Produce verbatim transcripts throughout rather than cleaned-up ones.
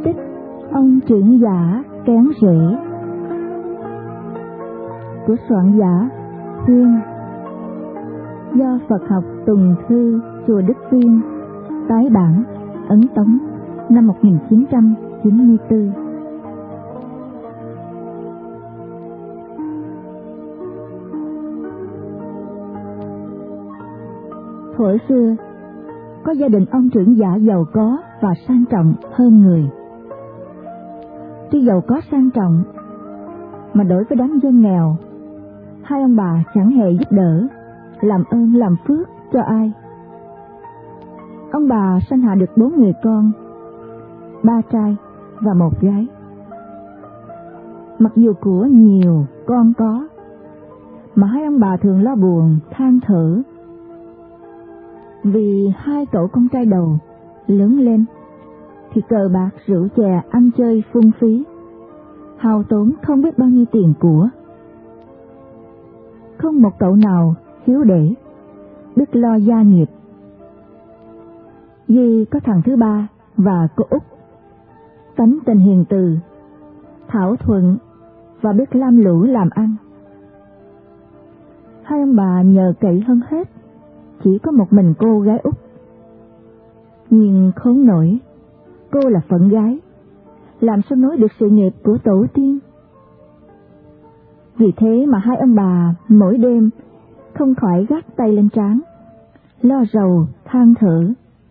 tích ông trưởng giả kén rễ của soạn giả Huyên, do Phật học Tùng Thư chùa Đức Viên tái bản ấn Tống năm một nghìn chín trăm chín mươi tư. Thuở xưa, có gia đình ông trưởng giả giàu có và sang trọng hơn người. Tuy giàu có sang trọng, mà đối với đám dân nghèo, hai ông bà chẳng hề giúp đỡ, làm ơn làm phước cho ai. Ông bà sanh hạ được bốn người con, ba trai và một gái. Mặc dù của nhiều, con có, mà hai ông bà thường lo buồn, than thở. Vì hai cậu con trai đầu lớn lên thì cờ bạc rượu chè ăn chơi phung phí, hao tốn không biết bao nhiêu tiền của. Không một cậu nào hiếu để, biết lo gia nghiệp. Duy có thằng thứ ba và cô út, tánh tình hiền từ, thảo thuận và biết lam lũ làm ăn. Hai ông bà nhờ cậy hơn hết chỉ có một mình cô gái út. Nhưng khốn nổi, cô là phận gái, làm sao nối được sự nghiệp của tổ tiên. Vì thế mà hai ông bà mỗi đêm không khỏi gác tay lên trán, lo rầu than thở.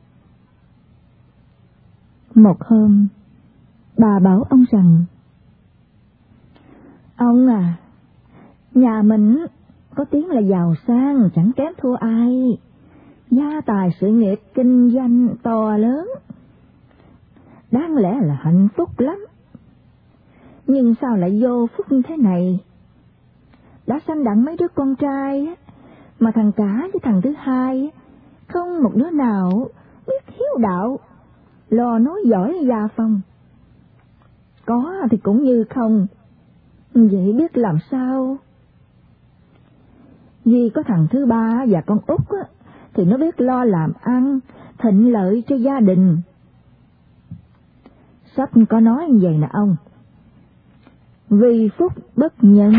Một hôm, bà bảo ông rằng: "Ông à, nhà mình có tiếng là giàu sang chẳng kém thua ai, gia tài sự nghiệp kinh doanh to lớn, đáng lẽ là hạnh phúc lắm. Nhưng sao lại vô phúc như thế này? Đã sanh đặng mấy đứa con trai, mà thằng cả với thằng thứ hai không một đứa nào biết hiếu đạo, lo nói giỏi gia phong. Có thì cũng như không, vậy biết làm sao? Duy có thằng thứ ba và con út á, thì nó biết lo làm ăn, thịnh lợi cho gia đình." Sách có nói như vậy nè ông: "Vì phúc bất nhân."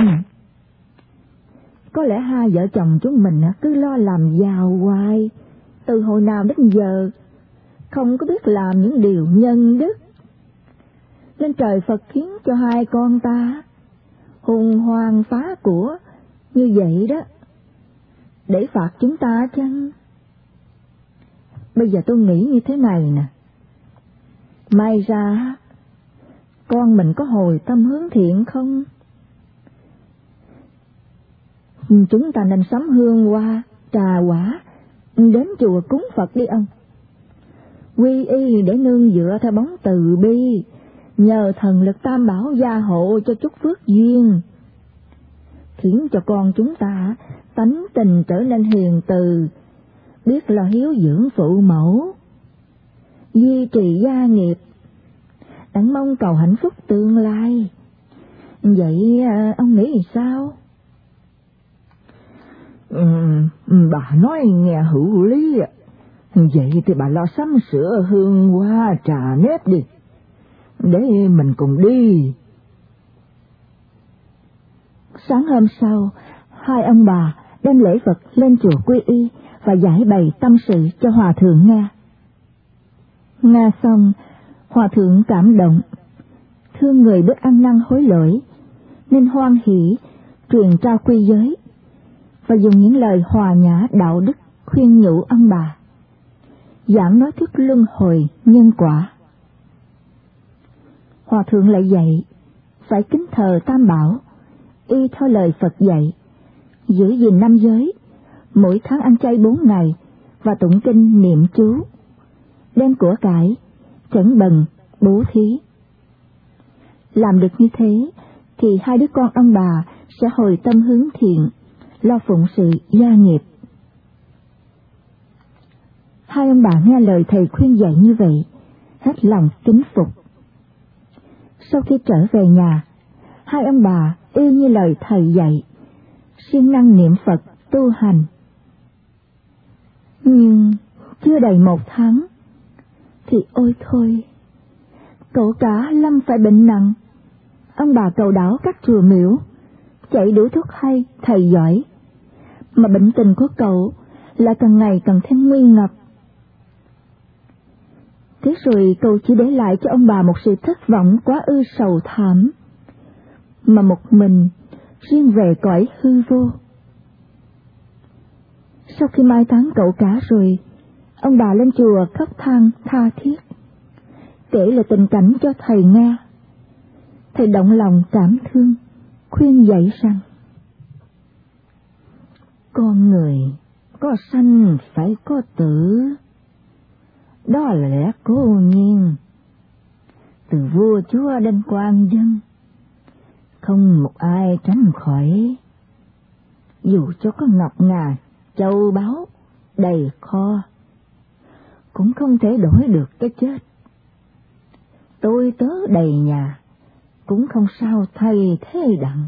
Có lẽ hai vợ chồng chúng mình cứ lo làm giàu hoài, từ hồi nào đến giờ, không có biết làm những điều nhân đức. Nên trời Phật khiến cho hai con ta hùng hoàng phá của như vậy đó, để phạt chúng ta chăng? Bây giờ tôi nghĩ như thế này nè, may ra con mình có hồi tâm hướng thiện không? Chúng ta nên sắm hương hoa, trà quả, đến chùa cúng Phật đi ông. Quy y để nương dựa theo bóng từ bi, nhờ thần lực tam bảo gia hộ cho chút phước duyên, khiến cho con chúng ta tánh tình trở nên hiền từ, biết lo hiếu dưỡng phụ mẫu, duy trì gia nghiệp, đặng mong cầu hạnh phúc tương lai. Vậy ông nghĩ sao? Ừ, bà nói nghe hữu lý. Vậy thì bà lo sắm sửa hương hoa trà nếp đi, để mình cùng đi. Sáng hôm sau, hai ông bà đem lễ vật lên chùa quy y và giải bày tâm sự cho hòa thượng nghe. Nghe xong, hòa thượng cảm động, thương người biết ăn năn hối lỗi, nên hoan hỷ truyền trao quy giới và dùng những lời hòa nhã đạo đức khuyên nhủ ông bà, giảng nói thuyết luân hồi nhân quả. Hòa thượng lại dạy phải kính thờ Tam Bảo, y theo lời Phật dạy, giữ gìn năm giới, mỗi tháng ăn chay bốn ngày và tụng kinh niệm chú, đem của cải trấn bần bố thí. Làm được như thế thì hai đứa con ông bà sẽ hồi tâm hướng thiện, lo phụng sự gia nghiệp. Hai ông bà nghe lời thầy khuyên dạy như vậy, hết lòng kính phục. Sau khi trở về nhà, hai ông bà y như lời thầy dạy, siêng năng niệm Phật tu hành. Nhưng chưa đầy một tháng thì ôi thôi, cậu cả lâm phải bệnh nặng. Ông bà cầu đảo các chùa miễu, chạy đủ thuốc hay, thầy giỏi, mà bệnh tình của cậu lại càng ngày càng thêm nguy ngập. Thế rồi cậu chỉ để lại cho ông bà một sự thất vọng quá ư sầu thảm, mà một mình riêng về cõi hư vô. Sau khi mai táng cậu cả rồi, ông bà lên chùa khóc than tha thiết, kể lại tình cảnh cho thầy nghe. Thầy động lòng cảm thương, khuyên dạy rằng: con người có sanh phải có tử, đó là lẽ cố nhiên. Từ vua chúa đến quan dân, không một ai tránh khỏi. Dù cho có ngọc ngà châu báu đầy kho, cũng không thể đổi được cái chết. Tôi tớ đầy nhà, cũng không sao thay thế đặng.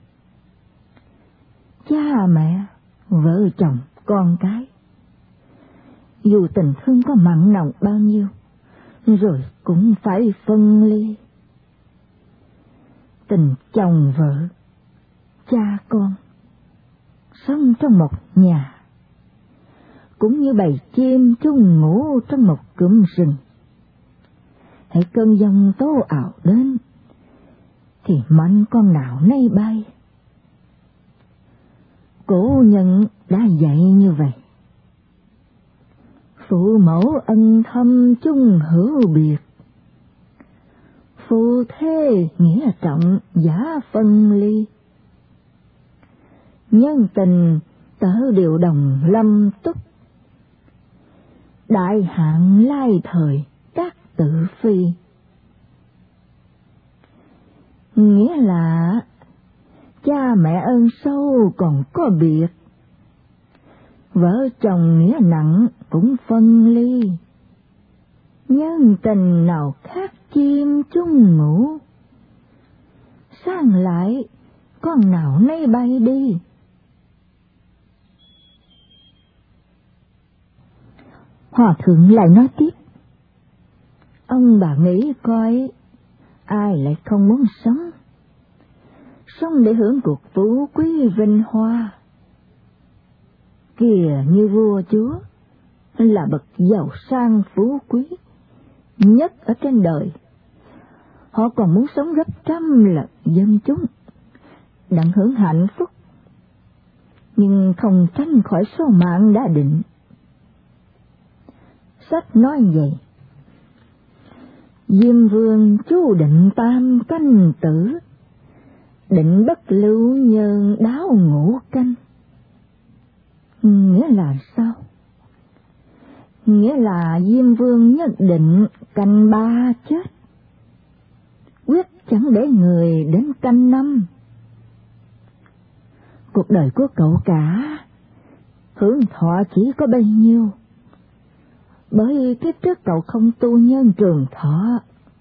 Cha mẹ, vợ chồng, con cái, dù tình thương có mặn nồng bao nhiêu, rồi cũng phải phân ly. Tình chồng vợ, cha con, sống trong một nhà, cũng như bầy chim chung ngủ trong một cụm rừng. Hãy cơn giông tố ảo đến, thì mệnh con nào nấy bay. Cổ nhân đã dạy như vậy: phụ mẫu ân thâm chung hữu biệt, phu thê nghĩa trọng giả phân ly. Nhân tình tớ đều đồng lâm túc, đại hạn lai thời các tự phi. Nghĩa là cha mẹ ơn sâu còn có biệt, vợ chồng nghĩa nặng cũng phân ly. Nhân tình nào khác chim chung ngủ, sang lại con nào nấy bay đi. Hòa thượng lại nói tiếp: ông bà nghĩ coi, ai lại không muốn sống, sống để hưởng cuộc phú quý vinh hoa. Kìa như vua chúa là bậc giàu sang phú quý nhất ở trên đời, họ còn muốn sống gấp trăm lần dân chúng, đặng hưởng hạnh phúc, nhưng không tránh khỏi số mạng đã định. Sách nói vậy: Diêm vương chú định tam canh tử, định bất lưu nhân đáo ngũ canh. Nghĩa là sao? Nghĩa là Diêm vương nhất định canh ba chết, quyết chẳng để người đến canh năm. Cuộc đời của cậu cả hưởng thọ chỉ có bấy nhiêu, bởi kiếp trước cậu không tu nhân trường thọ.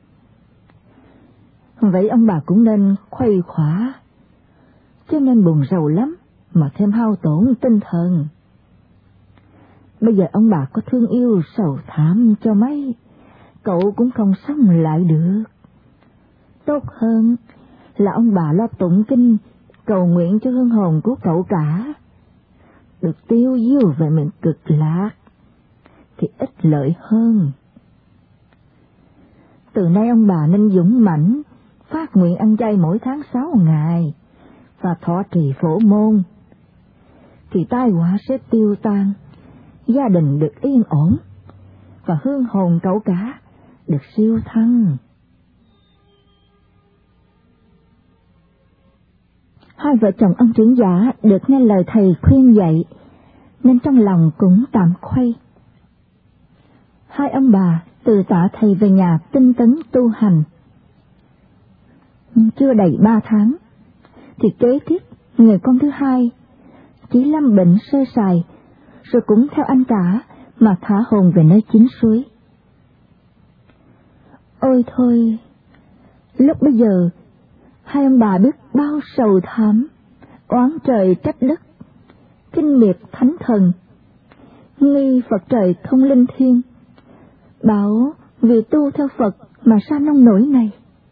Vậy ông bà cũng nên khuây khỏa, chứ nên buồn rầu lắm mà thêm hao tổn tinh thần. Bây giờ ông bà có thương yêu sầu thảm cho mấy, cậu cũng không sống lại được. Tốt hơn là ông bà lo tụng kinh cầu nguyện cho hương hồn của cậu cả được tiêu diêu về miền cực lạc thì ít lợi hơn. Từ nay ông bà nên dũng mãnh phát nguyện ăn chay mỗi tháng sáu ngày và thọ trì phổ môn, thì tai họa sẽ tiêu tan, gia đình được yên ổn và hương hồn cậu cả được siêu thăng. Hai vợ chồng ông trưởng giả được nghe lời thầy khuyên dạy nên trong lòng cũng tạm khuây. Hai ông bà từ tạ thầy về nhà tinh tấn tu hành. Nhưng chưa đầy ba tháng thì kế tiếp người con thứ hai chỉ lâm bệnh sơ sài, rồi cũng theo anh cả mà thả hồn về nơi chín suối. Ôi thôi, lúc bây giờ hai ông bà biết bao sầu thảm, oán trời trách đất, kinh miệt thánh thần, nghi Phật trời không linh thiêng, bảo vì tu theo Phật mà sao nông nổi này.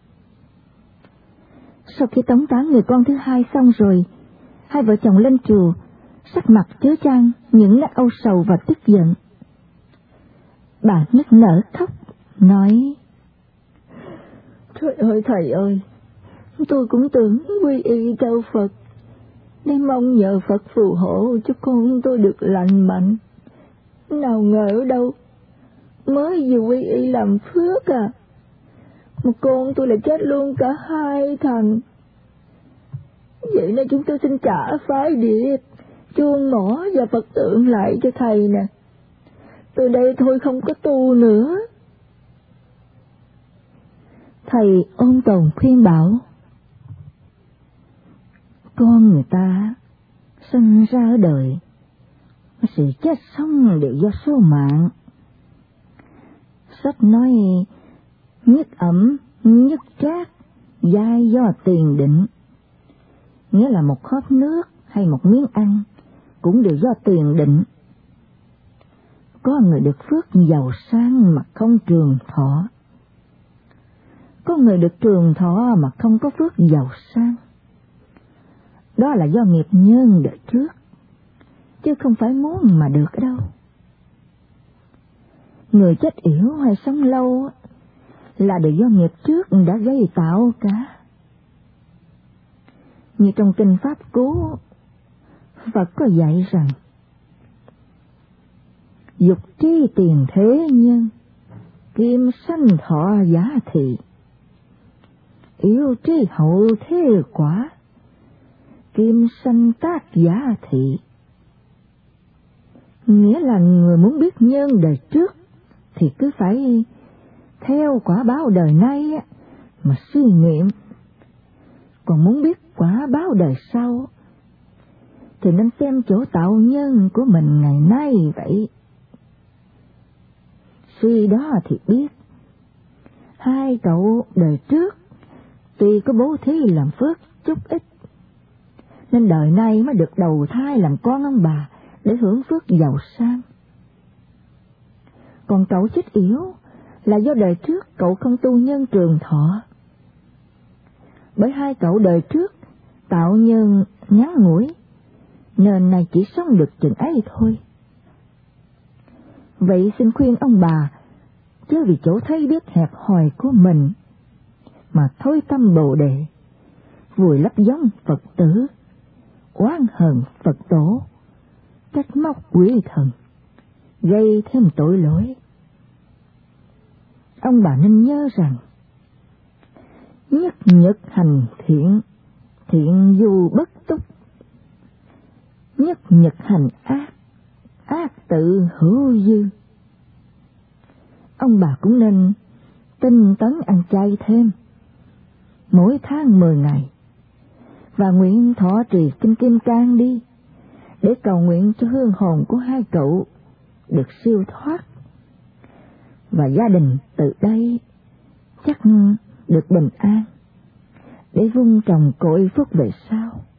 Sau khi tống táng người con thứ hai xong rồi, hai vợ chồng lên chùa, sắc mặt chứa chan những nét âu sầu và tức giận. Bà nức nở khóc, nói: Trời ơi thầy ơi, tôi cũng tưởng quy y theo Phật, để mong nhờ Phật phù hộ cho con tôi được lành mạnh. Nào ngờ ở đâu, mới vừa quy y làm phước à, một con tôi lại chết luôn cả hai thằng. Vậy nên chúng tôi xin trả phái địa, chuông mỏ và Phật tượng lại cho thầy nè. Từ đây thôi không có tu nữa. Thầy ôn tồn khuyên bảo: Con người ta sinh ra ở đời, sự chết sống đều do số mạng. Sách nói nhất ẩm, nhất trác, giai do tiền định. Nghĩa là một hớp nước hay một miếng ăn cũng đều do tiền định. Có người được phước giàu sang mà không trường thọ, có người được trường thọ mà không có phước giàu sang. Đó là do nghiệp nhân đời trước, chứ không phải muốn mà được đâu. Người chết yểu hay sống lâu là đều do nghiệp trước đã gây tạo cả. Như trong kinh Pháp Cú, Phật có dạy rằng: Dục tri tiền thế nhân, kim sanh thọ giá thị. Yêu tri hậu thế quả, kim sanh tác giá thị. Nghĩa là người muốn biết nhân đời trước thì cứ phải theo quả báo đời nay mà suy nghiệm. Còn muốn biết quả báo đời sau thì nên xem chỗ tạo nhân của mình ngày nay vậy. Suy đó thì biết, hai cậu đời trước tuy có bố thí làm phước chút ít, nên đời nay mới được đầu thai làm con ông bà để hưởng phước giàu sang. Còn cậu chết yểu là do đời trước cậu không tu nhân trường thọ. Bởi hai cậu đời trước tạo nhân ngắn ngủi, nên này chỉ sống được chừng ấy thôi. Vậy xin khuyên ông bà, chớ vì chỗ thấy biết hẹp hòi của mình mà thôi tâm bồ đề, vùi lấp giống Phật tử, oán hờn Phật tổ, trách móc quỷ thần, gây thêm tội lỗi. Ông bà nên nhớ rằng, nhất nhật hành thiện, thiện dù bất túc. Nhất nhật hành ác, ác tự hữu dư. Ông bà cũng nên tinh tấn ăn chay thêm, mỗi tháng mười ngày, và nguyện thọ trì kinh Kim Cang đi, để cầu nguyện cho hương hồn của hai cậu được siêu thoát, và gia đình từ đây chắc được bình an, để vun trồng cội phúc về sau.